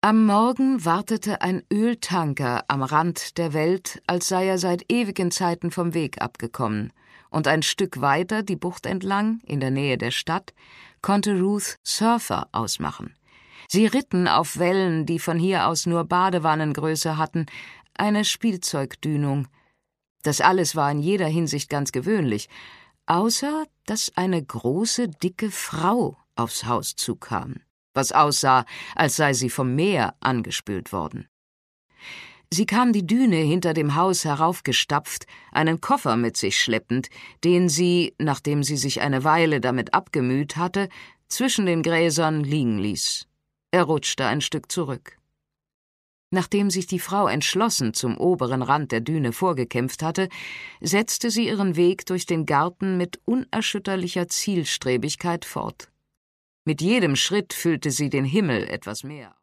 Am Morgen wartete ein Öltanker am Rand der Welt, als sei er seit ewigen Zeiten vom Weg abgekommen, und ein Stück weiter die Bucht entlang, in der Nähe der Stadt, konnte Ruth Surfer ausmachen. Sie ritten auf Wellen, die von hier aus nur Badewannengröße hatten, eine Spielzeugdünung. Das alles war in jeder Hinsicht ganz gewöhnlich, außer dass eine große, dicke Frau aufs Haus zukam, was aussah, als sei sie vom Meer angespült worden. Sie kam die Düne hinter dem Haus heraufgestapft, einen Koffer mit sich schleppend, den sie, nachdem sie sich eine Weile damit abgemüht hatte, zwischen den Gräsern liegen ließ. Er rutschte ein Stück zurück. Nachdem sich die Frau entschlossen zum oberen Rand der Düne vorgekämpft hatte, setzte sie ihren Weg durch den Garten mit unerschütterlicher Zielstrebigkeit fort. Mit jedem Schritt füllte sie den Himmel etwas mehr.